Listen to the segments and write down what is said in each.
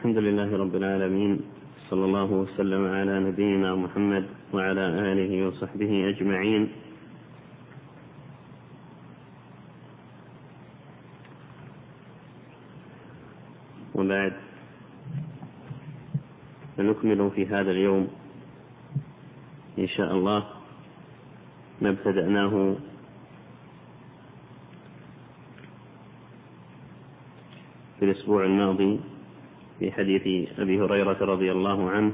الحمد لله رب العالمين، صلى الله وسلم على نبينا محمد وعلى آله وصحبه أجمعين. وبعد، فنكمل في هذا اليوم إن شاء الله ما ابتدأناه في الأسبوع الماضي في حديث أبي هريرة رضي الله عنه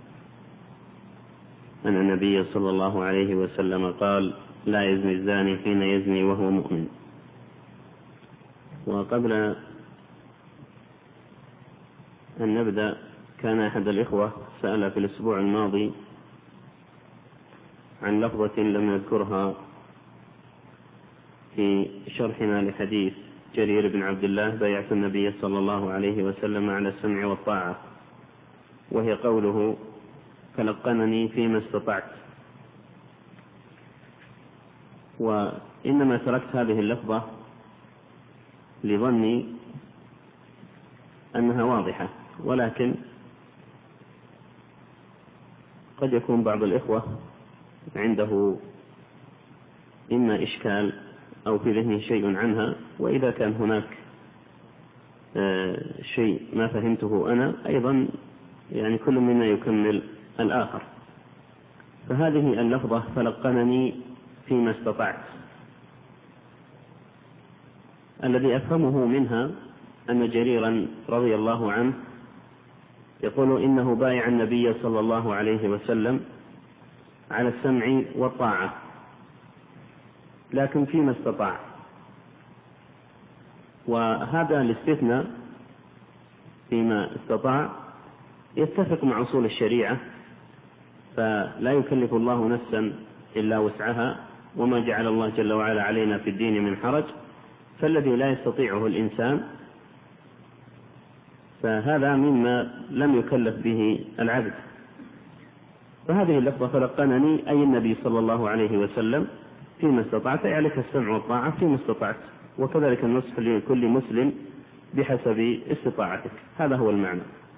أن النبي صلى الله عليه وسلم قال: لا يزني الزاني حين يزني وهو مؤمن. وقبل أن نبدأ، كان أحد الإخوة سأل في الأسبوع الماضي عن لفظة لم نذكرها في شرحنا لحديث جرير بن عبد الله: بايعت النبي صلى الله عليه وسلم على السمع والطاعة، وهي قوله: فلقنني فيما استطعت. وإنما تركت هذه اللفظة لظني أنها واضحة، ولكن قد يكون بعض الإخوة عنده إما إشكال أو في ذهنه شيء عنها، وإذا كان هناك شيء ما فهمته أنا أيضا، يعني كل منا يكمل الآخر. فهذه اللفظة فلقنني فيما استطعت، الذي أفهمه منها أن جريرا رضي الله عنه يقول إنه بايع النبي صلى الله عليه وسلم على السمع والطاعة، لكن فيما استطاع. وهذا الاستثناء فيما استطاع يتفق مع أصول الشريعة، فلا يكلف الله نفسا إلا وسعها، وما جعل الله جل وعلا علينا في الدين من حرج، فالذي لا يستطيعه الإنسان فهذا مما لم يكلف به العبد. فهذه اللفظة فلقنني أي النبي صلى الله عليه وسلم فيما استطعت، أي عليك السمع والطاعة فيما استطعت، وكذلك النصح لكل مسلم بحسب استطاعتك. هذا هو المعنى.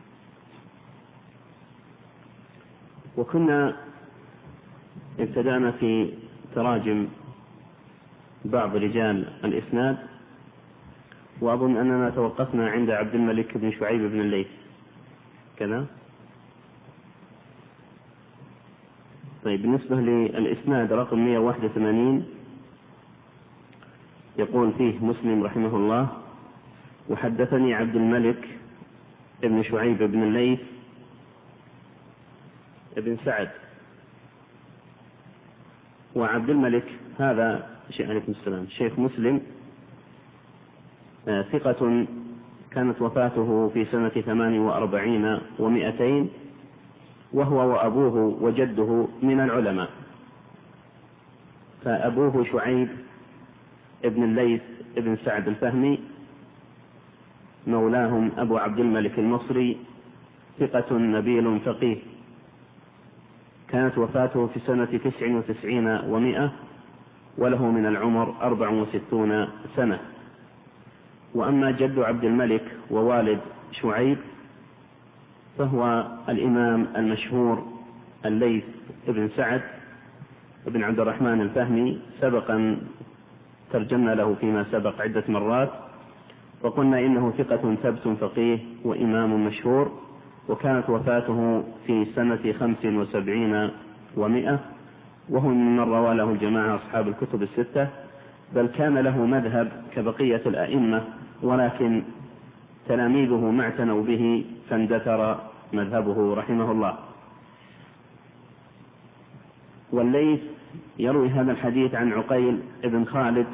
وكنا ابتدأنا في تراجم بعض رجال الإسناد، وأظن أننا توقفنا عند عبد الملك بن شعيب بن الليث كذا. طيب، بالنسبة للإسناد رقم 181 يقول فيه مسلم رحمه الله: وحدثني عبد الملك بن شعيب بن الليث بن سعد. وعبد الملك هذا عليكم السلام شيخ مسلم، ثقة، كانت وفاته في سنة 48 و200، وهو وأبوه وجده من العلماء. فأبوه شعيب ابن الليث ابن سعد الفهمي، مولاهم أبو عبد الملك المصري، ثقة نبيل فقيه، كانت وفاته في سنة 99 و100، وله من العمر 64 سنة. وأما جد عبد الملك ووالد شعيب فهو الإمام المشهور الليث بن سعد بن عبد الرحمن الفهمي، سبقا ترجمنا له فيما سبق عدة مرات، وقلنا إنه ثقة ثبت فقيه وإمام مشهور، وكانت وفاته في سنة 75 و100، وهو من روى له الجماعة أصحاب الكتب الستة، بل كان له مذهب كبقية الأئمة، ولكن تلاميذه ما اعتنوا به فاندثر مذهبه رحمه الله. والليث يروي هذا الحديث عن عقيل بن خالد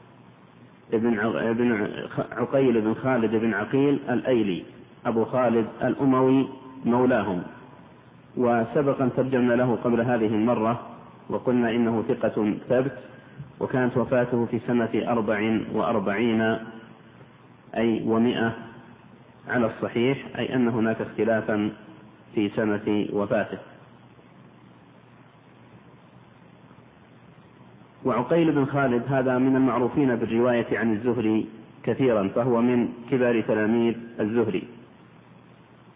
بن عقيل الأيلي، أبو خالد الأموي مولاهم، وسبقا ترجمنا له قبل هذه المرة وقلنا إنه ثقة ثبت، وكانت وفاته في سنة 44 أي و100 على الصحيح، أي أن هناك اختلافا في سنة وفاته. وعقيل بن خالد هذا من المعروفين بالرواية عن الزهري كثيرا، فهو من كبار تلاميذ الزهري.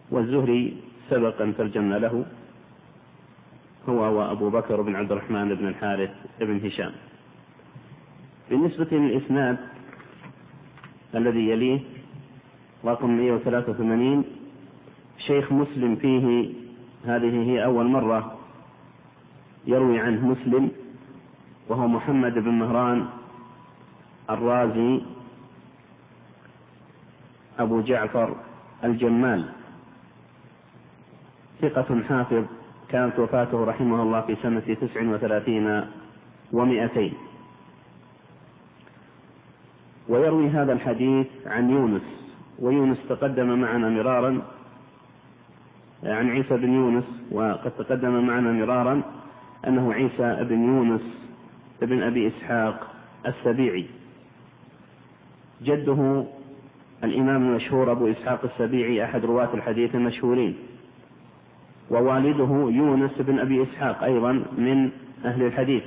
والزهري سبق أن ترجمنا له، هو وأبو بكر بن عبد الرحمن بن الحارث بن هشام. بالنسبة للإسناد الذي يليه رقم 183، شيخ مسلم فيه هذه هي أول مرة يروي عنه مسلم، وهو محمد بن مهران الرازي أبو جعفر الجمال، ثقة حافظ، كانت وفاته رحمه الله في سنة 39 و200. ويروي هذا الحديث عن يونس، ويونس تقدم معنا مرارا، عن عيسى بن يونس، وقد تقدم معنا مرارا أنه عيسى بن يونس بن أبي إسحاق السبيعي، جده الإمام المشهور أبو إسحاق السبيعي أحد رواة الحديث المشهورين، ووالده يونس بن أبي إسحاق أيضا من أهل الحديث،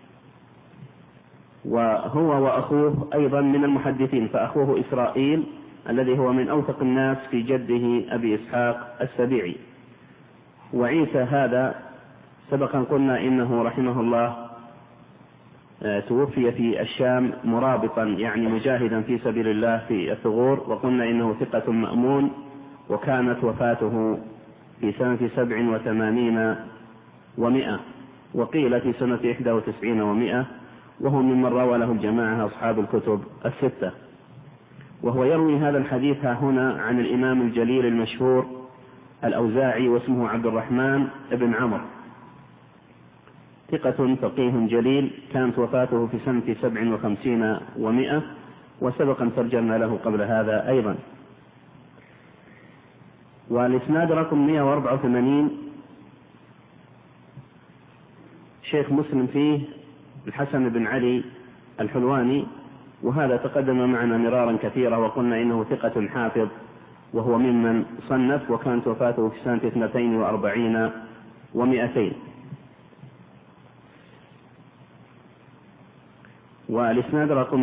وهو وأخوه أيضا من المحدثين، فأخوه إسرائيل الذي هو من أوثق الناس في جده أبي إسحاق السبيعي. وعيسى هذا سبقا قلنا إنه رحمه الله توفي في الشام مرابطا، يعني مجاهدا في سبيل الله في الثغور، وقلنا إنه ثقة مأمون، وكانت وفاته في سنة 87 و100، وقيل في سنة 91 و100، وهو ممن روى له الجماعة أصحاب الكتب الستة. وهو يروي هذا الحديث هنا عن الإمام الجليل المشهور الأوزاعي، واسمه عبد الرحمن بن عمرو، ثقة فقيه جليل، كانت وفاته في سنة 57 و100، وسبقا ترجمنا له قبل هذا أيضا. والإسناد رقم 184، شيخ مسلم فيه الحسن بن علي الحلواني، وهذا تقدم معنا مرارا كثيرا، وقلنا إنه ثقة حافظ، وهو ممن صنف، وكانت وفاته في سنة 42 و200. والإسناد رقم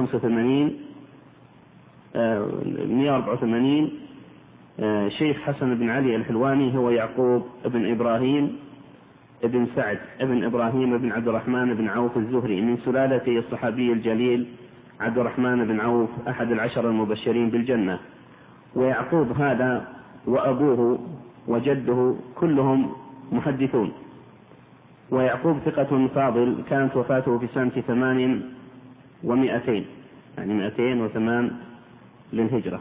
184، شيخ حسن بن علي الحلواني هو يعقوب بن إبراهيم بن سعد بن إبراهيم بن عبد الرحمن بن عوف الزهري، من سلالة الصحابي الجليل عبد الرحمن بن عوف أحد العشر المبشرين بالجنة. ويعقوب هذا وأبوه وجده كلهم محدثون. ويعقوب ثقة فاضل، كانت وفاته في سنة 8 و200، يعني 208 للهجرة.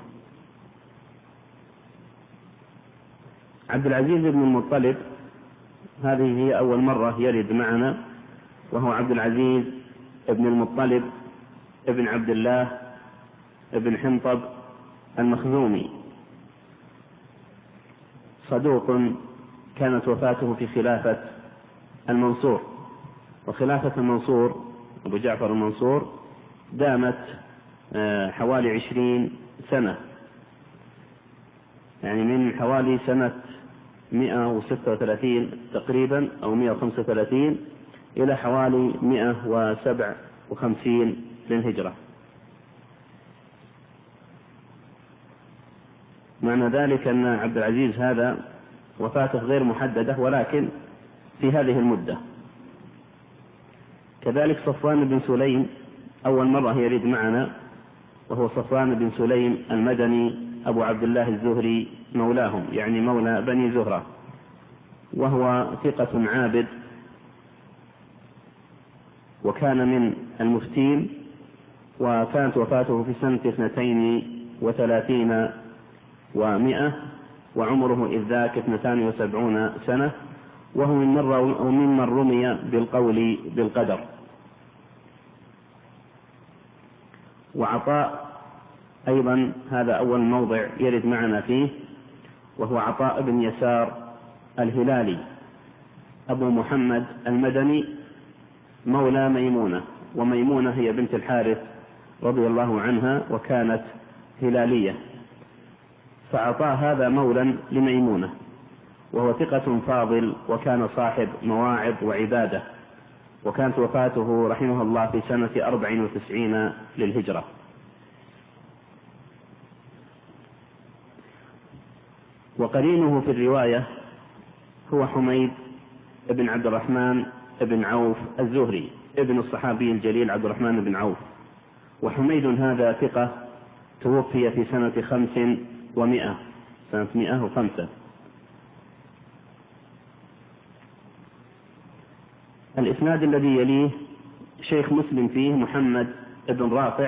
عبد العزيز بن المطلب، هذه هي أول مرة يرد معنا، وهو عبد العزيز بن المطلب ابن عبد الله ابن حنطب المخزومي، صدوق، كانت وفاته في خلافة المنصور، وخلافة المنصور أبو جعفر المنصور دامت حوالي 20 سنة، يعني من حوالي سنة 136 تقريبا أو 135 إلى حوالي 157 للهجرة. معنى ذلك أن عبد العزيز هذا وفاته غير محددة، ولكن في هذه المدة. كذلك صفوان بن سليم أول مرة يرد معنا، وهو صفوان بن سليم المدني أبو عبد الله الزهري مولاهم، يعني مولى بني زهرة، وهو ثقة عابد، وكان من المفتين، وكانت وفاته في سنة 32 و100، وعمره إذ ذاك 72 سنة، وهو ممن رمي بالقول بالقدر. وعطاء أيضا هذا أول موضع يرد معنا فيه، وهو عطاء بن يسار الهلالي أبو محمد المدني مولى ميمونة، وميمونة هي بنت الحارث رضي الله عنها، وكانت هلالية، فعطاء هذا مولى لميمونة، وهو ثقة فاضل، وكان صاحب مواعظ وعبادة، وكانت وفاته رحمه الله في سنة 94 للهجرة. وقرينه في الرواية هو حميد بن عبد الرحمن بن عوف الزهري ابن الصحابي الجليل عبد الرحمن بن عوف. وحميد هذا ثقة توفي في سنة 500 سنة 105. الإسناد الذي يليه شيخ مسلم فيه محمد بن رافع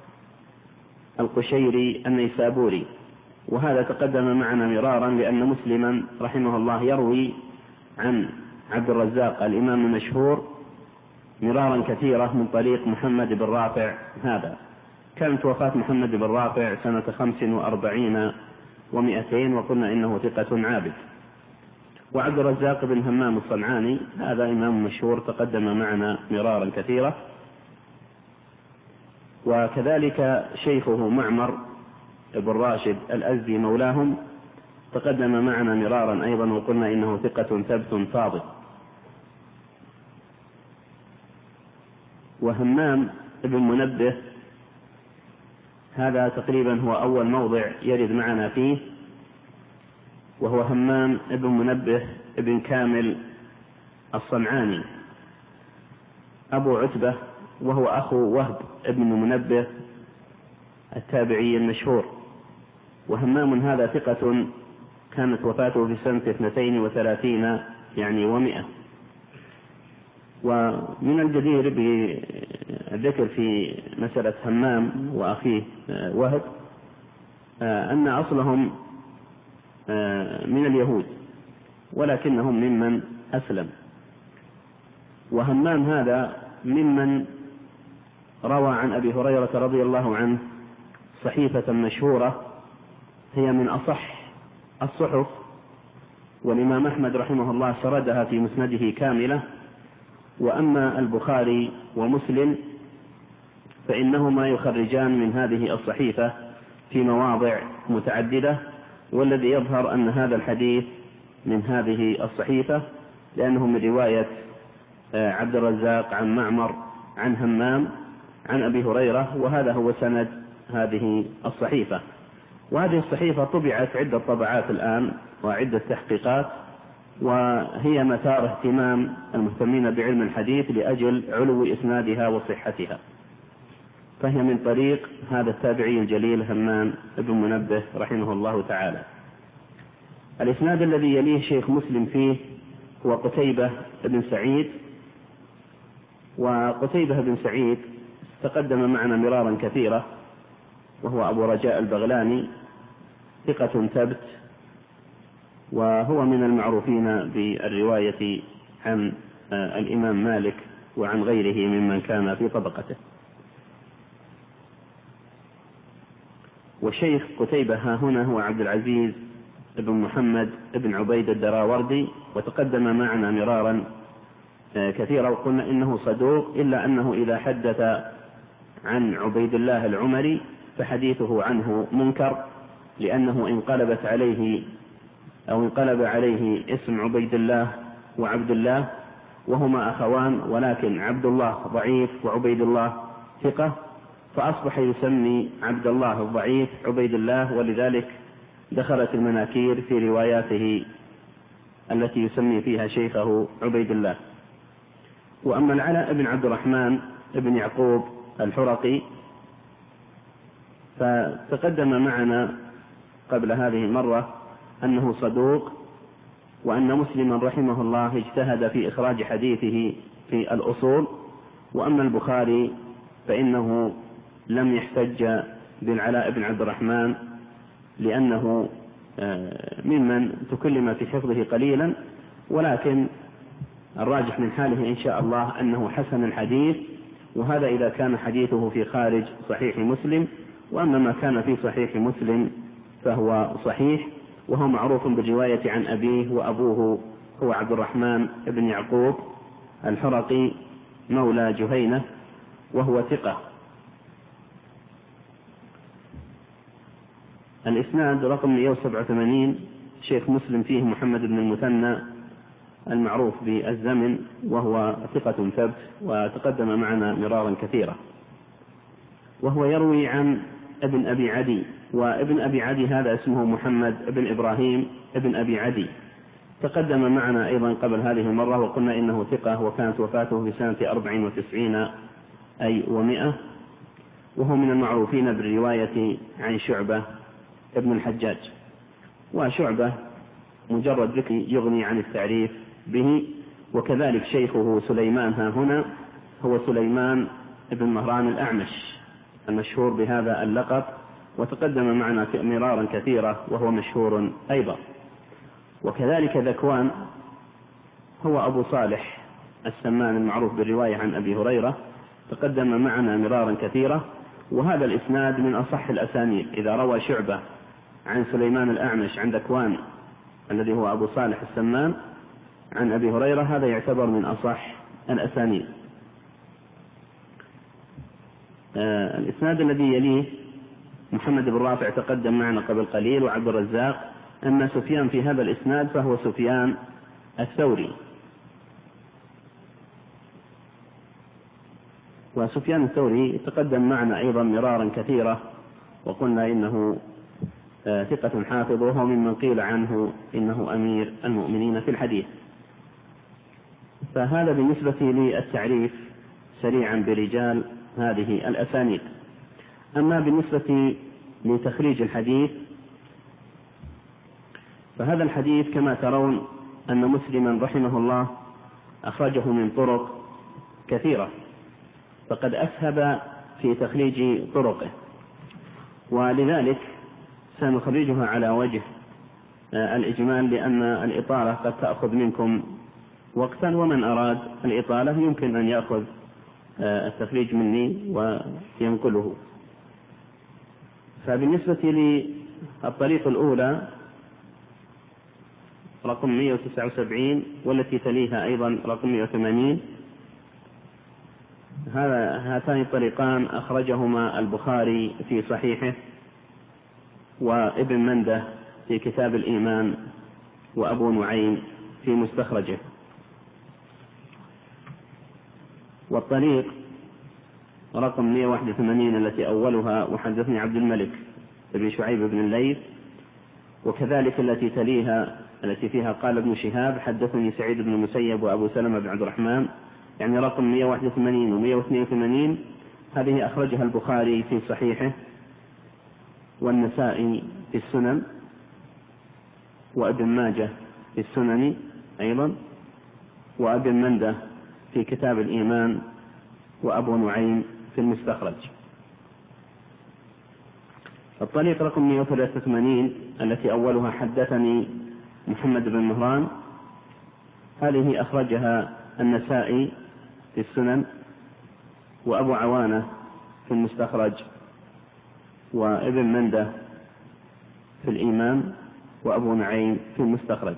القشيري النيسابوري، وهذا تقدم معنا مرارا لأن مسلما رحمه الله يروي عن عبد الرزاق الإمام المشهور مرارا كثيرة من طريق محمد بن رافع هذا. كانت وفاة محمد بن رافع سنة 45 و200، وقلنا إنه ثقة عابد. وعبد الرزاق بن همام الصنعاني هذا إمام مشهور تقدم معنا مرارا كثيرة. وكذلك شيخه معمر بن راشد الأزدي مولاهم تقدم معنا مرارا أيضا، وقلنا إنه ثقة ثبت صادق. وهمام بن منبه هذا تقريبا هو أول موضع يرد معنا فيه، وهو همام بن منبه بن كامل الصنعاني أبو عتبة، وهو أخو وهب بن منبه التابعي المشهور. وهمام هذا ثقة كانت وفاته في سنة 32 يعني و100. ومن الجدير بالذكر في مسألة همام وأخيه وهب أن أصلهم من اليهود ولكنهم ممن أسلم. وهمام هذا ممن روى عن أبي هريرة رضي الله عنه صحيفة مشهورة هي من أصح الصحف، والإمام أحمد رحمه الله سردها في مسنده كاملة. وأما البخاري ومسلم فإنهما يخرجان من هذه الصحيفة في مواضع متعددة، والذي يظهر أن هذا الحديث من هذه الصحيفة لأنه من رواية عبد الرزاق عن معمر عن همام عن أبي هريرة، وهذا هو سند هذه الصحيفة. وهذه الصحيفة طبعت عدة طبعات الآن وعدة تحقيقات، وهي مثار اهتمام المهتمين بعلم الحديث لأجل علو إسنادها وصحتها. فهي من طريق هذا التابعي الجليل همام بن منبه رحمه الله تعالى. الإسناد الذي يليه شيخ مسلم فيه هو قتيبة بن سعيد. وقتيبة بن سعيد تقدم معنا مرارا كثيرة، وهو أبو رجاء البغلاني ثقة ثبت، وهو من المعروفين بالرواية عن الإمام مالك وعن غيره ممن كان في طبقته. وشيخ قتيبة ها هنا هو عبد العزيز بن محمد بن عبيد الدراوردي، وتقدم معنا مرارا كثيرا، وقلنا إنه صدوق، إلا أنه إذا حدث عن عبيد الله العمري فحديثه عنه منكر، لأنه انقلب عليه اسم عبيد الله وعبد الله، وهما أخوان، ولكن عبد الله ضعيف وعبيد الله ثقة، فأصبح يسمي عبد الله الضعيف عبيد الله، ولذلك دخلت المناكير في رواياته التي يسمي فيها شيخه عبيد الله. وأما العلاء بن عبد الرحمن بن يعقوب الحرقي فتقدم معنا قبل هذه المرة أنه صدوق، وأن مسلما رحمه الله اجتهد في إخراج حديثه في الأصول. وأما البخاري فإنه لم يحتج بالعلاء بن عبد الرحمن لأنه ممن تكلم في حفظه قليلا، ولكن الراجح من حاله إن شاء الله أنه حسن الحديث، وهذا إذا كان حديثه في خارج صحيح مسلم. وأما ما كان في صحيح مسلم فهو صحيح، وهو معروف بالرواية عن أبيه، وأبوه هو عبد الرحمن بن يعقوب الحرقي مولى جهينة، وهو ثقة. الإسناد رقم 187 شيخ مسلم فيه محمد بن المثنى المعروف بالزمن، وهو ثقة ثبت، وتقدم معنا مرارا كثيرا. وهو يروي عن ابن أبي عدي وابن أبي عدي هذا اسمه محمد بن إبراهيم ابن أبي عدي، تقدم معنا أيضا قبل هذه المرة وقلنا إنه ثقة، وكانت وفاته في سنة 94 أي و100، وهو من المعروفين بالرواية عن شعبة ابن الحجاج. وشعبة مجرد ذكر يغني عن التعريف به. وكذلك شيخه سليمان ها هنا هو سليمان بن مهران الأعمش المشهور بهذا اللقب، وتقدم معنا مرارا كثيرة وهو مشهور أيضا. وكذلك ذكوان هو أبو صالح السمان المعروف بالرواية عن أبي هريرة، تقدم معنا مرارا كثيرة، وهذا الإسناد من أصح الأسانيد. إذا روى شعبة عن سليمان الأعمش عن ذكوان الذي هو أبو صالح السمان عن أبي هريرة، هذا يعتبر من أصح الأسانيد. الإسناد الذي يليه محمد بن رافع تقدم معنا قبل قليل، وعبد الرزاق. أما سفيان في هذا الإسناد فهو سفيان الثوري، وسفيان الثوري تقدم معنا أيضا مرارا كثيرة، وقلنا إنه ثقة حافظ، وهو ممن قيل عنه إنه أمير المؤمنين في الحديث. فهذا بالنسبة للتعريف سريعا برجال هذه الأسانيد. أما بالنسبة لتخريج الحديث، فهذا الحديث كما ترون أن مسلما رحمه الله أخرجه من طرق كثيرة، فقد أسهب في تخريج طرقه، ولذلك سنخرجها على وجه الإجمال، لأن الإطالة قد تأخذ منكم وقتا، ومن أراد الإطالة يمكن أن يأخذ التخريج مني وينقله. فبالنسبة للطريق الأولى رقم 179 والتي تليها أيضا رقم 180، هاتان الطريقان أخرجهما البخاري في صحيحه، وابن منده في كتاب الإيمان، وأبو نعيم في مستخرجه. والطريق رقم 181 التي أولها وحدثني عبد الملك بن شعيب بن الليث، وكذلك التي تليها التي فيها قال ابن شهاب حدثني سعيد بن المسيب وأبو سلمة بن عبد الرحمن، يعني رقم 181 و 182، هذه أخرجها البخاري في صحيحه، والنسائي في السنن، وابن ماجه في السنن أيضا، وابن منده في كتاب الإيمان، وأبو نعيم في المستخرج. الطريق رقم 183 التي أولها حدثني محمد بن مهران، هذه أخرجها النسائي في السنن، وأبو عوانة في المستخرج، وابن منده في الإيمان، وأبو نعيم في المستخرج.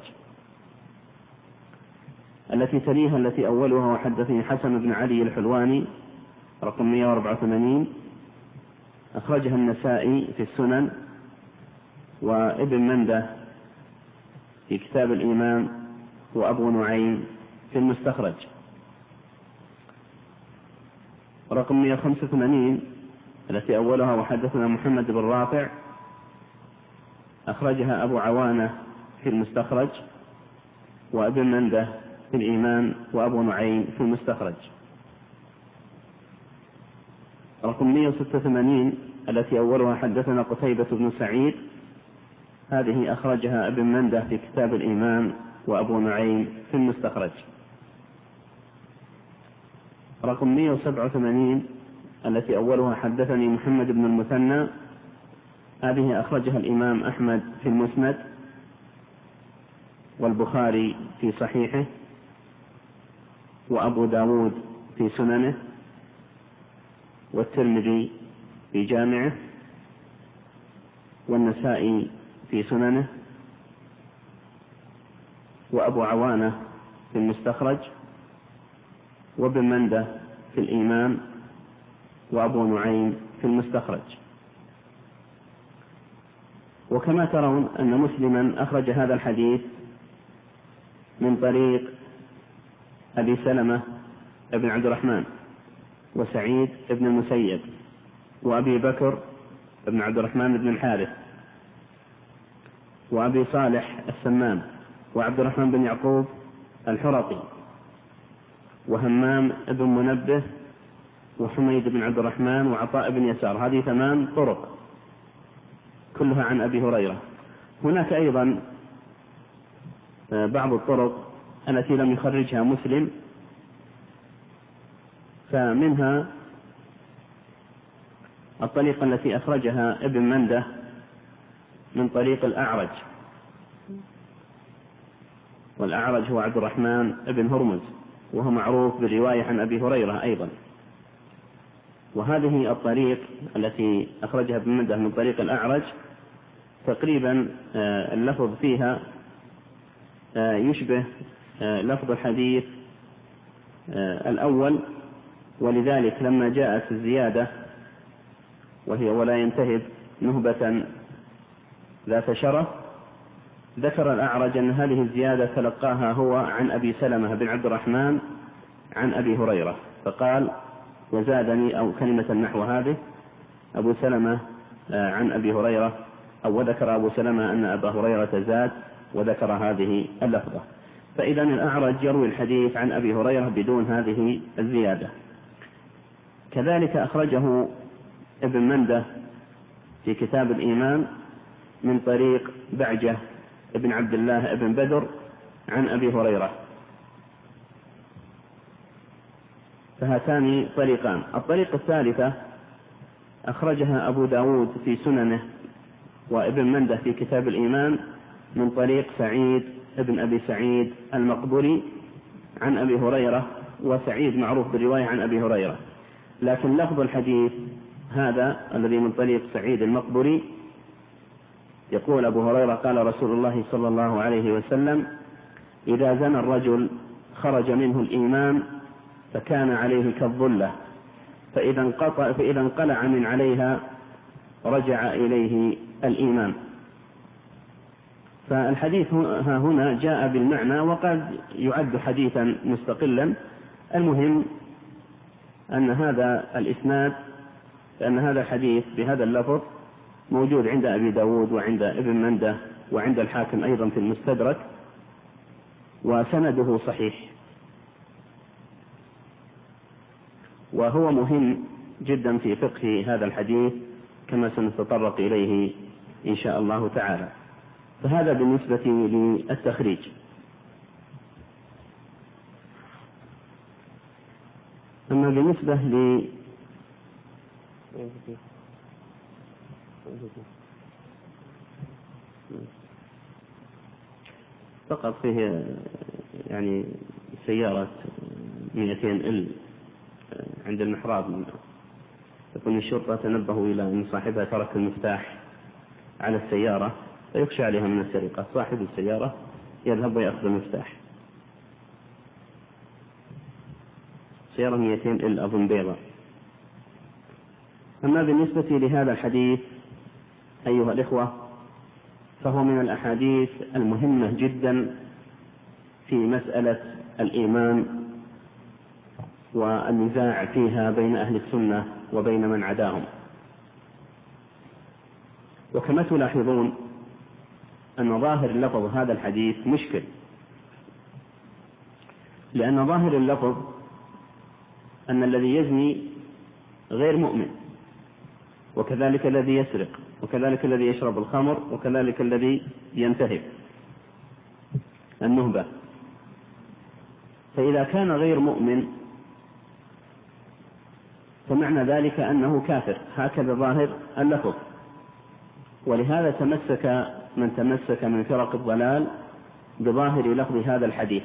التي تليها التي أولها وحدثني حسن بن علي الحلواني رقم 184، أخرجها النسائي في السنن، وابن منده في كتاب الإيمان، وأبو نعيم في المستخرج. رقم 185 التي أولها وحدثنا محمد بن رافع، أخرجها أبو عوانة في المستخرج، وابن منده في الإيمان، وأبو نعيم في المستخرج. رقم 186 التي أولها حدثنا قتيبة بن سعيد، هذه أخرجها ابن منده في كتاب الإيمان، وأبو نعيم في المستخرج. رقم 187 التي أولها حدثني محمد بن المثنى، هذه أخرجها الإمام أحمد في المسند، والبخاري في صحيحه، وأبو داود في سننه، والترمذي في جامعه، والنسائي في سننه، وأبو عوانة في المستخرج، وابن منده في الإيمان، وأبو نعيم في المستخرج. وكما ترون أن مسلما أخرج هذا الحديث من طريق أبي سلمة بن عبد الرحمن، وسعيد بن المسيب، وأبي بكر بن عبد الرحمن بن الحارث، وأبي صالح السمان، وعبد الرحمن بن يعقوب الحرقي، وهمام بن منبه، وحميد بن عبد الرحمن، وعطاء بن يسار. هذه 8 طرق كلها عن أبي هريرة. هناك أيضا بعض الطرق التي لم يخرجها مسلم، فمنها الطريقة التي أخرجها ابن منده من طريق الأعرج، والأعرج هو عبد الرحمن بن هرمز، وهو معروف بالرواية عن أبي هريرة أيضا. وهذه الطريق التي أخرجها ابن منده من طريق الأعرج تقريبا اللفظ فيها يشبه لفظ الحديث الأول، ولذلك لما جاءت الزيادة وهي ولا ينتهب نهبة ذات شرف، ذكر الأعرج أن هذه الزيادة تلقاها هو عن أبي سلمة بن عبد الرحمن عن أبي هريرة، فقال وزادني، أو كلمة نحو هذه، أبو سلمة عن أبي هريرة، أو وذكر أبو سلمة أن أبا هريرة زاد وذكر هذه اللفظة. فإذا الأعرج يروي الحديث عن أبي هريرة بدون هذه الزيادة. كذلك أخرجه ابن منده في كتاب الإيمان من طريق بعجة ابن عبد الله ابن بدر عن أبي هريرة. فهاتان طريقان. الطريقة الثالثة أخرجها أبو داود في سننه وابن منده في كتاب الإيمان من طريق سعيد ابن أبي سعيد المقبري عن أبي هريرة، وسعيد معروف بالرواية عن أبي هريرة، لكن لفظ الحديث هذا الذي من طريق سعيد المقبري يقول أبو هريرة قال رسول الله صلى الله عليه وسلم: إذا زنى الرجل خرج منه الإيمان فكان عليه كالظلة، فإذا انقلع من عليها رجع إليه الإيمان. فالحديث هنا جاء بالمعنى وقد يعد حديثا مستقلا. المهم أن هذا الإسناد، أن هذا الحديث بهذا اللفظ موجود عند أبي داود وعند ابن منده وعند الحاكم أيضا في المستدرك، وسنده صحيح، وهو مهم جدا في فقه هذا الحديث كما سنتطرق إليه إن شاء الله تعالى. فهذا بالنسبة للتخريج. أما بالنسبة فقط فيه يعني سيارة 200 إل عند المحراب، تكون الشرطة تنبهوا إلى أن صاحبها ترك المفتاح على السيارة فيخشى عليها من السرقة، صاحب السيارة يذهب ويأخذ المفتاح. سيارة 200 إل أظن بيضة. أما بالنسبة لهذا الحديث أيها الإخوة، فهو من الأحاديث المهمة جدا في مسألة الإيمان والنزاع فيها بين أهل السنة وبين من عداهم. وكما تلاحظون أن ظاهر اللفظ هذا الحديث مشكل، لأن ظاهر اللفظ أن الذي يزني غير مؤمن، وكذلك الذي يسرق، وكذلك الذي يشرب الخمر، وكذلك الذي ينتهب النهبة. فإذا كان غير مؤمن فمعنى ذلك أنه كافر، هكذا ظاهر اللفظ. ولهذا تمسك من تمسك من فرق الضلال بظاهر لفظ هذا الحديث،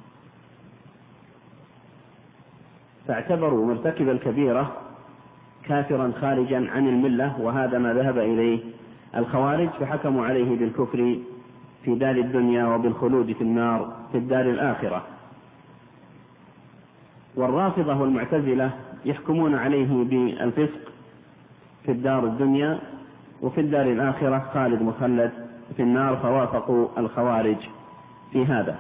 فاعتبروا مرتكب الكبيرة كافرا خارجا عن الملة، وهذا ما ذهب إليه الخوارج، فحكموا عليه بالكفر في دار الدنيا وبالخلود في النار في الدار الآخرة. والرافضة والمعتزلة يحكمون عليه بالفسق في الدار الدنيا، وفي الدار الآخرة خالد مخلد في النار، فوافقوا الخوارج في هذا.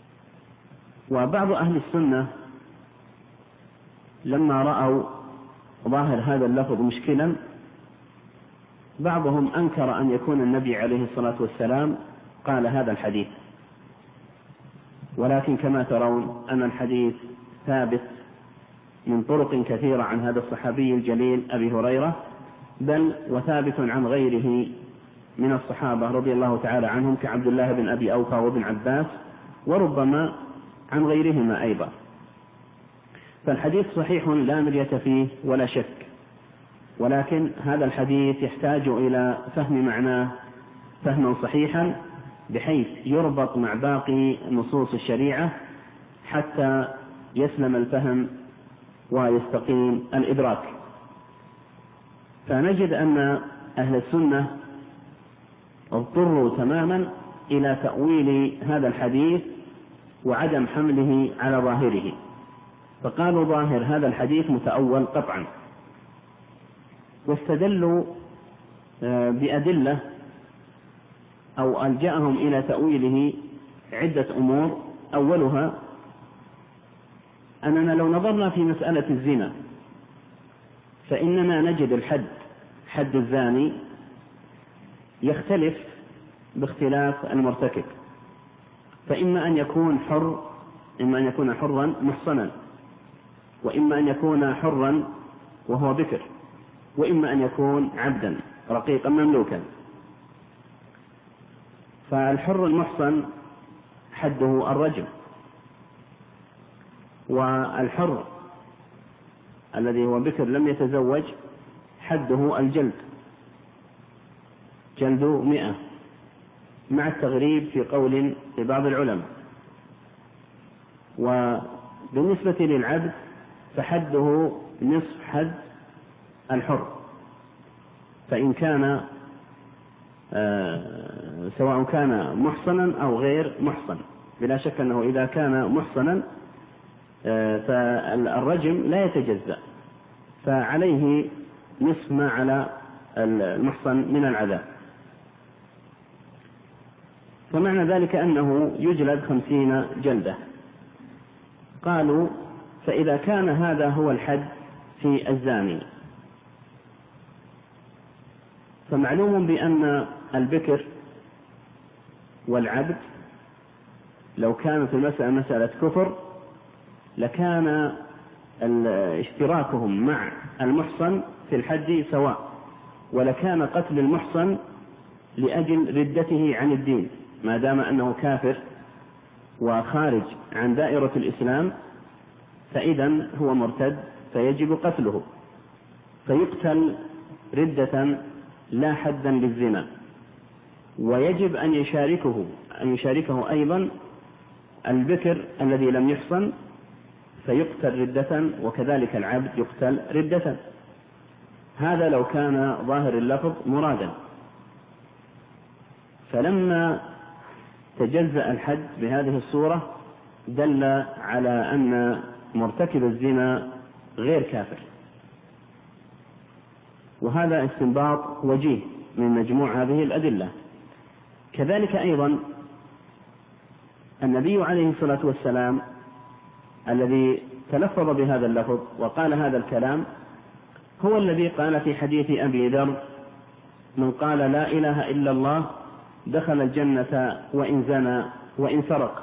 وبعض أهل السنة لما رأوا ظاهر هذا اللفظ مشكلا، بعضهم أنكر أن يكون النبي عليه الصلاة والسلام قال هذا الحديث، ولكن كما ترون أن الحديث ثابت من طرق كثيرة عن هذا الصحابي الجليل أبي هريرة، بل وثابت عن غيره من الصحابة رضي الله تعالى عنهم كعبد الله بن أبي أوفى وابن عباس، وربما عن غيرهما أيضا. فالحديث صحيح لا مرية فيه ولا شك، ولكن هذا الحديث يحتاج إلى فهم معناه فهما صحيحا بحيث يربط مع باقي نصوص الشريعة حتى يسلم الفهم ويستقيم الإدراك. فنجد أن أهل السنة اضطروا تماما إلى تأويل هذا الحديث وعدم حمله على ظاهره، فقالوا ظاهر هذا الحديث متأول قطعا، واستدلوا بأدلة أو ألجأهم إلى تأويله عدة أمور. أولها أننا لو نظرنا في مسألة الزنا فإننا نجد حد الزاني يختلف باختلاف المرتكب، فإما أن يكون حر، إما أن يكون حرا محصنا، وإما أن يكون حرا وهو بكر، وإما أن يكون عبدا رقيقا مملوكا. فالحر المحصن حده الرجم، والحر الذي هو بكر لم يتزوج حده الجلد، جلد 100 مع التغريب في قول لبعض العلماء. وبالنسبة للعبد فحده نصف حد الحر، فإن كان سواء كان محصنا أو غير محصن، بلا شك أنه إذا كان محصنا فالرجم لا يتجزأ، فعليه نصف ما على المحصن من العذاب. فمعنى ذلك أنه يجلد 50 جلدة. قالوا فإذا كان هذا هو الحد في الزاني، فمعلوم بأن البكر والعبد لو كانت المسألة مسألة كفر لكان اشتراكهم مع المحصن في الحد سواء، ولكان قتل المحصن لأجل ردته عن الدين ما دام أنه كافر وخارج عن دائرة الإسلام، فإذا هو مرتد فيجب قتله، فيقتل ردة لا حدا للزنا. ويجب أن يشاركه أيضا البكر الذي لم يحصن فيقتل ردة، وكذلك العبد يقتل ردة. هذا لو كان ظاهر اللفظ مرادا. فلما تجزأ الحد بهذه الصورة دل على أن مرتكب الزنا غير كافر، وهذا استنباط وجيه من مجموع هذه الأدلة. كذلك أيضا النبي عليه الصلاة والسلام الذي تلفظ بهذا اللفظ وقال هذا الكلام هو الذي قال في حديث أبي ذر: من قال لا إله إلا الله دخل الجنة وإن زنى وإن سرق.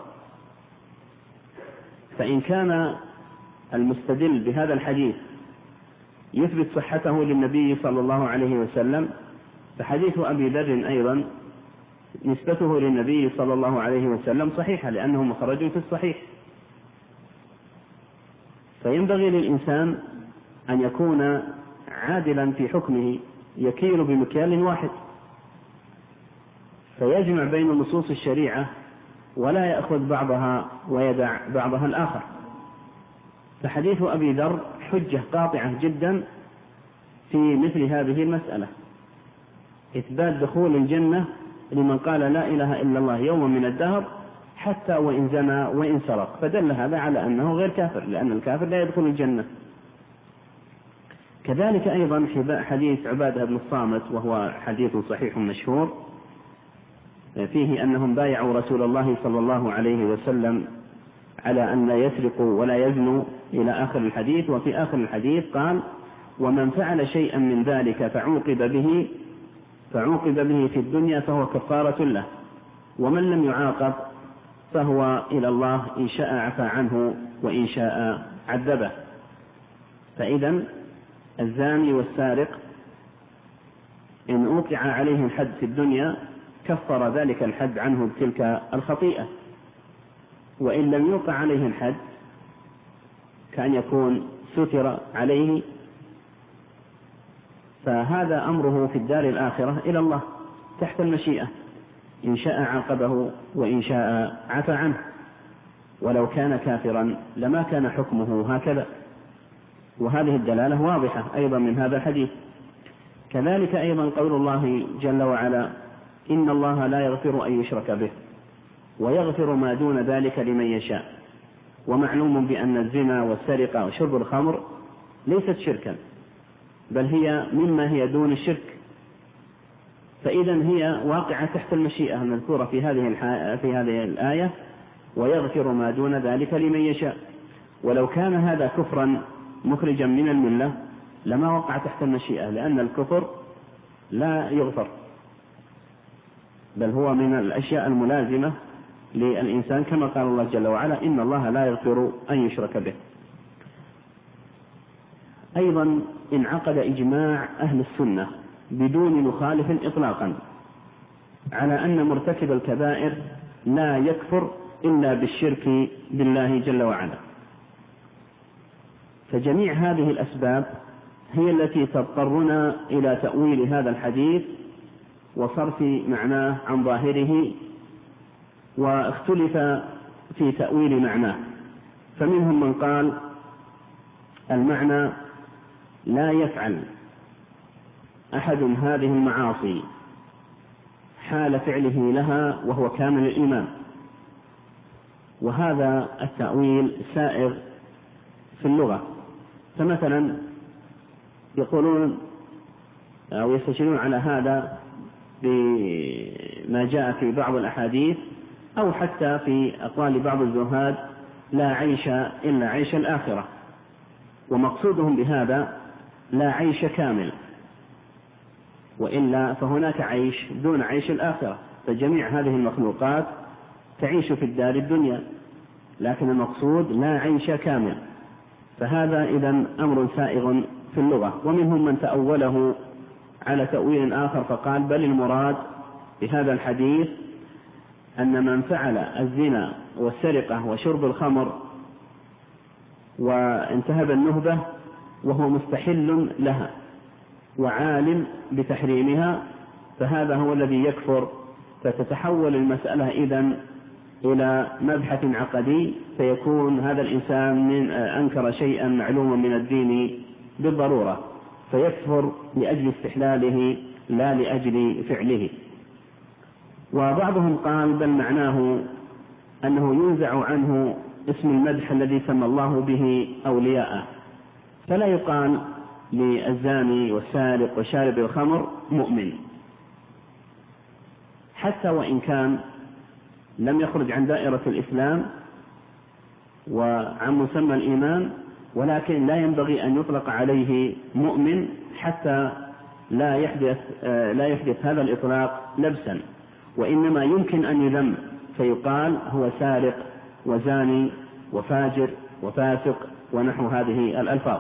فإن كان المستدل بهذا الحديث يثبت صحته للنبي صلى الله عليه وسلم، فحديث أبي ذر أيضا نسبته للنبي صلى الله عليه وسلم صحيحة، لأنه مخرج في الصحيح. فينبغي للإنسان أن يكون عادلا في حكمه، يكيل بمكيال واحد، فيجمع بين نصوص الشريعة ولا يأخذ بعضها ويدع بعضها الآخر. فحديث أبي ذر حجة قاطعة جدا في مثل هذه المسألة، إثبات دخول الجنة لمن قال لا إله إلا الله يوما من الدهر حتى وإن زنى وإن سرق، فدل هذا على أنه غير كافر، لأن الكافر لا يدخل الجنة. كذلك أيضا حديث عبادة بن الصامت، وهو حديث صحيح مشهور، فيه أنهم بايعوا رسول الله صلى الله عليه وسلم على أن لا يسرقوا ولا يزنوا إلى آخر الحديث. وفي آخر الحديث قال: ومن فعل شيئا من ذلك فعوقب به في الدنيا فهو كفارة له، ومن لم يعاقب فهو إلى الله إن شاء عفى عنه وإن شاء عذبه. فإذا الزاني والسارق إن أوقع عليه الحد في الدنيا كفر ذلك الحد عنه بتلك الخطيئة، وإن لم يوقع عليه الحد كأن يكون ستر عليه، فهذا أمره في الدار الآخرة إلى الله تحت المشيئة، إن شاء عاقبه وإن شاء عفى عنه، ولو كان كافرا لما كان حكمه هكذا. وهذه الدلالة واضحة أيضا من هذا الحديث. كذلك أيضا قول الله جل وعلا: إن الله لا يغفر أن يشرك به ويغفر ما دون ذلك لمن يشاء. ومعلوم بأن الزنا والسرقة وشرب الخمر ليست شركا، بل هي مما هي دون الشرك، فإذا هي واقعة تحت المشيئة المذكورة في هذه الآية: ويغفر ما دون ذلك لمن يشاء. ولو كان هذا كفرا مخرجا من الملة لما وقع تحت المشيئة، لأن الكفر لا يغفر، بل هو من الأشياء الملازمة للإنسان، كما قال الله جل وعلا: إن الله لا يغفر أن يشرك به. أيضا انعقد إجماع أهل السنة بدون مخالف إطلاقا على أن مرتكب الكبائر لا يكفر إلا بالشرك بالله جل وعلا. فجميع هذه الأسباب هي التي تضطرنا إلى تأويل هذا الحديث وصرف معناه عن ظاهره، واختلف في تأويل معناه. فمنهم من قال المعنى: لا يفعل أحد هذه المعاصي حال فعله لها وهو كامل الإيمان. وهذا التأويل سائغ في اللغة. فمثلا يقولون أو يستشيرون على هذا بما جاء في بعض الأحاديث أو حتى في أقوال بعض الزهاد: لا عيش إلا عيش الآخرة. ومقصودهم بهذا لا عيش كامل، وإلا فهناك عيش دون عيش الآخرة، فجميع هذه المخلوقات تعيش في الدار الدنيا، لكن المقصود لا عيش كامل. فهذا إذن أمر سائغ في اللغة. ومنهم من تأوله على تأويل آخر فقال: بل المراد بهذا الحديث أن من فعل الزنا والسرقة وشرب الخمر وانتهب النهبة وهو مستحل لها وعالم بتحريمها فهذا هو الذي يكفر. فتتحول المسألة إذن إلى مبحث عقدي، فيكون هذا الإنسان من أنكر شيئا معلوما من الدين بالضرورة، فيكفر لأجل استحلاله لا لأجل فعله. وبعضهم قال: بل معناه أنه ينزع عنه اسم المدح الذي سمى الله به أولياءه، فلا يقال للزاني والسارق وشارب الخمر مؤمن، حتى وإن كان لم يخرج عن دائرة الإسلام وعن مسمى الإيمان، ولكن لا ينبغي أن يطلق عليه مؤمن حتى لا يحدث هذا الإطلاق لبسا، وإنما يمكن أن يذم فيقال هو سارق وزاني وفاجر وفاسق ونحو هذه الألفاظ.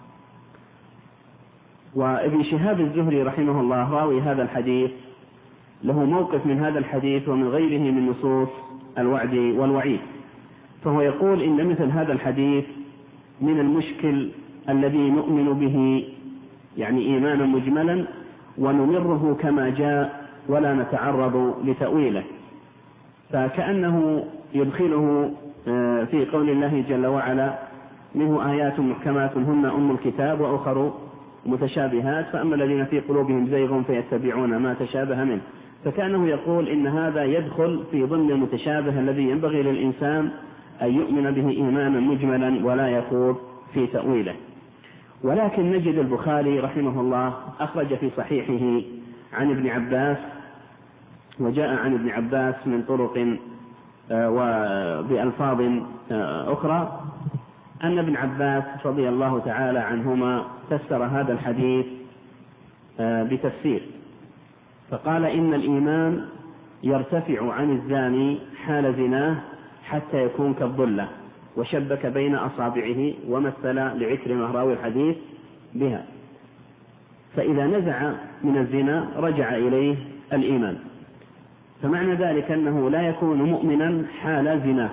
وابن شهاب الزهري رحمه الله راوي هذا الحديث له موقف من هذا الحديث ومن غيره من نصوص الوعد والوعيد، فهو يقول: إن مثل هذا الحديث من المشكل الذي نؤمن به يعني إيمانا مجملا ونمره كما جاء ولا نتعرض لتأويله، فكأنه يدخله في قول الله جل وعلا: منه آيات محكمات هن أم الكتاب وأخر متشابهات فأما الذين في قلوبهم زيغ فيتبعون ما تشابه منه. فكأنه يقول إن هذا يدخل في ضمن المتشابه الذي ينبغي للإنسان أن يؤمن به إيمانا مجملا ولا يخوض في تأويله. ولكن نجد البخاري رحمه الله أخرج في صحيحه عن ابن عباس، وجاء عن ابن عباس من طرق وبألفاظ أخرى أن ابن عباس رضي الله تعالى عنهما فسر هذا الحديث بتفسير، فقال إن الإيمان يرتفع عن الزاني حال زناه حتى يكون كالظلة، وشبك بين أصابعه ومثل لعكرمة راوي الحديث بها، فإذا نزع من الزنا رجع إليه الإيمان، فمعنى ذلك أنه لا يكون مؤمنا حال زناه،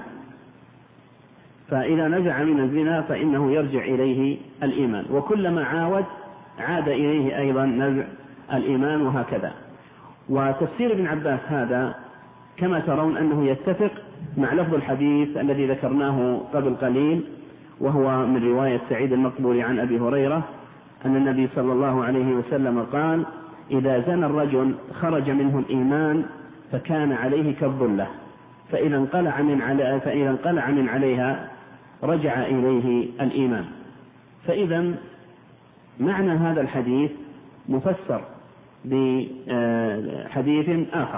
فإذا نزع من الزنا فإنه يرجع إليه الإيمان، وكلما عاد إليه أيضا نزع الإيمان، وهكذا. وتفسير ابن عباس هذا كما ترون أنه يتفق مع لفظ الحديث الذي ذكرناه قبل قليل، وهو من رواية سعيد المقبول عن أبي هريرة أن النبي صلى الله عليه وسلم قال: إذا زنى الرجل خرج منه الإيمان فكان عليه كالظلة، فإذا انقلع من عليها رجع إليه الإيمان. فإذا معنى هذا الحديث مفسر بحديث آخر،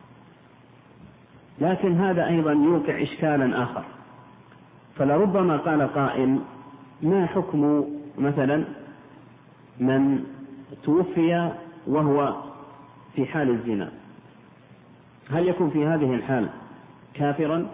لكن هذا أيضا يوقع إشكالا آخر، فلربما قال قائل: ما حكم مثلا من توفي وهو في حال الزنا؟ هل يكون في هذه الحال كافرا؟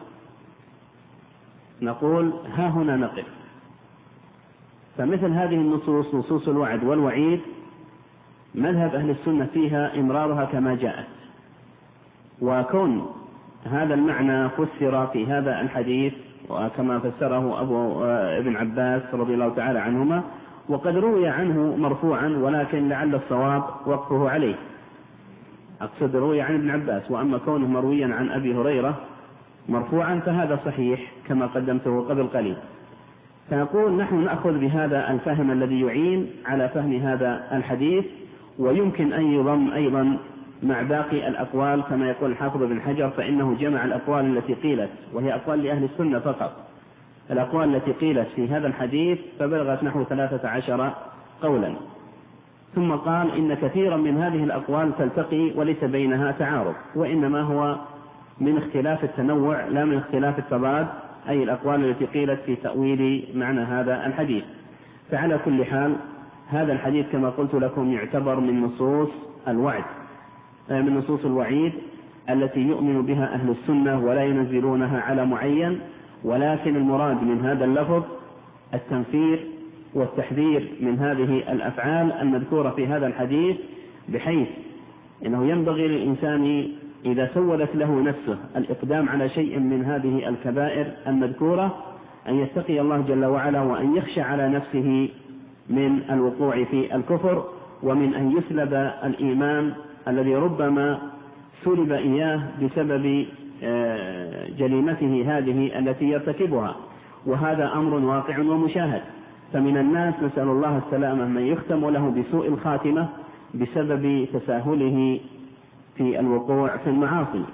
نقول ها هنا نقف، فمثل هذه النصوص، نصوص الوعد والوعيد، مذهب أهل السنة فيها إمرارها كما جاءت، وكون هذا المعنى فسر في هذا الحديث وكما فسره ابن عباس رضي الله تعالى عنهما، وقد روي عنه مرفوعا، ولكن لعل الصواب وقفه عليه، أقصد روي عن ابن عباس، وأما كونه مرويا عن أبي هريرة مرفوعا فهذا صحيح كما قدمته قبل قليل. فنقول نحن نأخذ بهذا الفهم الذي يعين على فهم هذا الحديث، ويمكن أن يضم أيضا مع باقي الأقوال كما يقول الحافظ بن حجر، فإنه جمع الأقوال التي قيلت، وهي أقوال لأهل السنة فقط، الأقوال التي قيلت في هذا الحديث فبلغت نحو 13 قولا، ثم قال إن كثيرا من هذه الأقوال تلتقي وليس بينها تعارض، وإنما هو من اختلاف التنوع لا من اختلاف التضاد، أي الأقوال التي قيلت في تأويل معنى هذا الحديث. فعلى كل حال هذا الحديث كما قلت لكم يعتبر من نصوص الوعد، من نصوص الوعيد التي يؤمن بها أهل السنة ولا ينزلونها على معين، ولكن المراد من هذا اللفظ التنفير والتحذير من هذه الأفعال المذكورة في هذا الحديث، بحيث أنه ينبغي للإنسان إذا سولت له نفسه الإقدام على شيء من هذه الكبائر المذكورة أن يتقي الله جل وعلا، وأن يخشى على نفسه من الوقوع في الكفر، ومن أن يسلب الإيمان الذي ربما سلب إياه بسبب جريمته هذه التي يرتكبها، وهذا أمر واقع ومشاهد. فمن الناس نسأل الله السلامة من يختم له بسوء الخاتمة بسبب تساهله في الوقوع في المعاصي.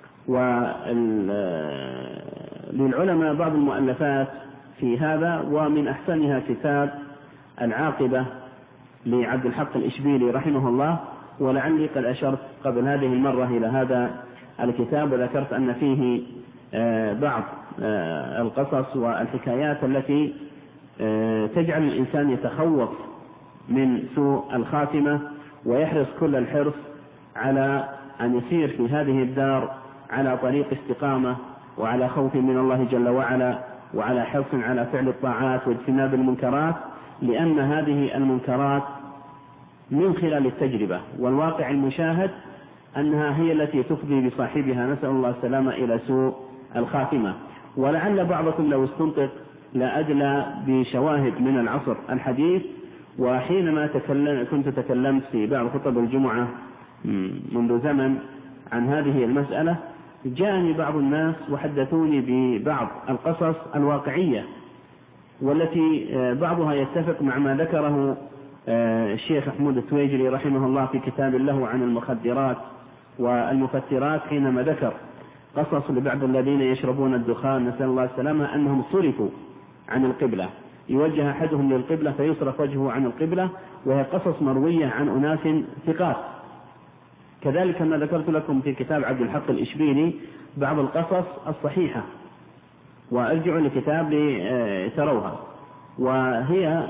وللعلماء بعض المؤلفات في هذا، ومن أحسنها كتاب العاقبة لعبد الحق الإشبيلي رحمه الله، ولعلي قد أشرت قبل هذه المرة إلى هذا الكتاب وذكرت أن فيه بعض القصص والحكايات التي تجعل الإنسان يتخوف من سوء الخاتمة، ويحرص كل الحرص على أن يسير في هذه الدار على طريق استقامة، وعلى خوف من الله جل وعلا، وعلى حرص على فعل الطاعات واجتناب المنكرات، لأن هذه المنكرات من خلال التجربة والواقع المشاهد أنها هي التي تفضي بصاحبها، نسأل الله السلامة، إلى سوء الخاتمة. ولعل بعضكم لو استنطق لا أدلى بشواهد من العصر الحديث، وحينما كنت تكلمت في بعض خطب الجمعة منذ زمن عن هذه المسألة، جاءني بعض الناس وحدثوني ببعض القصص الواقعية، والتي بعضها يتفق مع ما ذكره الشيخ حمود التويجري رحمه الله في كتاب له عن المخدرات والمفترات، حينما ذكر قصص لبعض الذين يشربون الدخان نسأل الله السلامة أنهم صرفوا عن القبلة، يوجه أحدهم للقبلة فيصرف وجهه عن القبلة، وهي قصص مروية عن أناس ثقات. كذلك ما ذكرت لكم في كتاب عبد الحق الإشبيلي بعض القصص الصحيحة وارجعوا لكتاب لتروها، وهي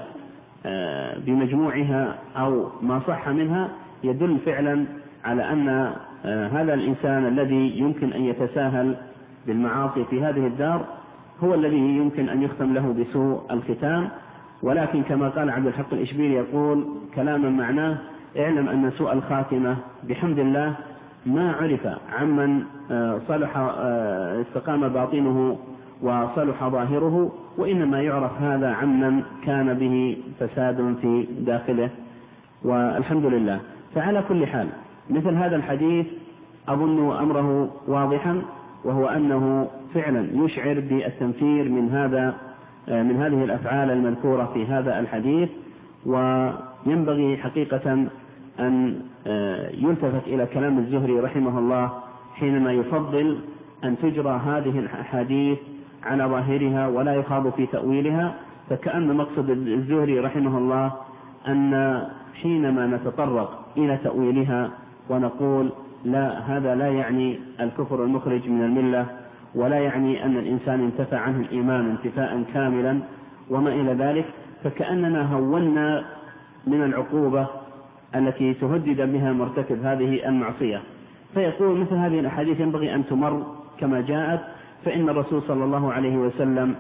بمجموعها أو ما صح منها يدل فعلا على أن هذا الإنسان الذي يمكن أن يتساهل بالمعاصي في هذه الدار هو الذي يمكن أن يختم له بسوء الختام. ولكن كما قال عبد الحق الإشبيلي يقول كلاما معناه: اعلم أن سوء الخاتمة بحمد الله ما عرف عمن صلح استقام باطنه وصلح ظاهره، وإنما يعرف هذا عمن كان به فساد في داخله، والحمد لله. فعلى كل حال مثل هذا الحديث أظن أمره واضحا، وهو أنه فعلا يشعر بالتنفير من هذه الأفعال المذكورة في هذا الحديث. وينبغي حقيقة أن يلتفت إلى كلام الزهري رحمه الله حينما يفضل أن تجرى هذه الأحاديث على ظاهرها ولا يخاض في تأويلها. فكأن مقصد الزهري رحمه الله أن حينما نتطرق إلى تأويلها ونقول لا، هذا لا يعني الكفر المخرج من الملة، ولا يعني أن الإنسان انتفع عنه الإيمان انتفاء كاملا وما إلى ذلك، فكأننا هونا من العقوبة التي تهدد بها مرتكب هذه المعصية. فيقول مثل هذه الأحاديث ينبغي أن تمر كما جاءت، فإن الرسول صلى الله عليه وسلم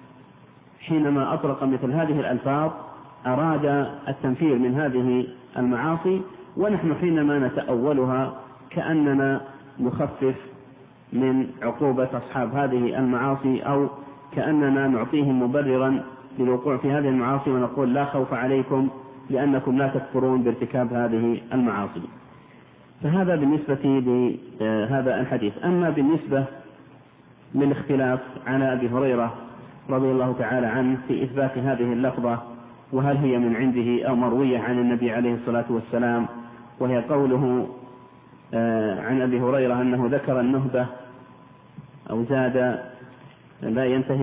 حينما أطلق مثل هذه الألفاظ أراد التنفير من هذه المعاصي، ونحن حينما نتأولها كأننا نخفف من عقوبة أصحاب هذه المعاصي، أو كأننا نعطيهم مبررا للوقوع في هذه المعاصي ونقول لا خوف عليكم لأنكم لا تكفرون بارتكاب هذه المعاصي. فهذا بالنسبة لهذا الحديث. أما بالنسبة للاختلاف على أبي هريرة رضي الله تعالى عنه في إثبات هذه اللفظة، وهل هي من عنده أو مروية عن النبي عليه الصلاة والسلام، وهي قوله عن أبي هريرة أنه ذكر النهبة أو زاد لا ينتهي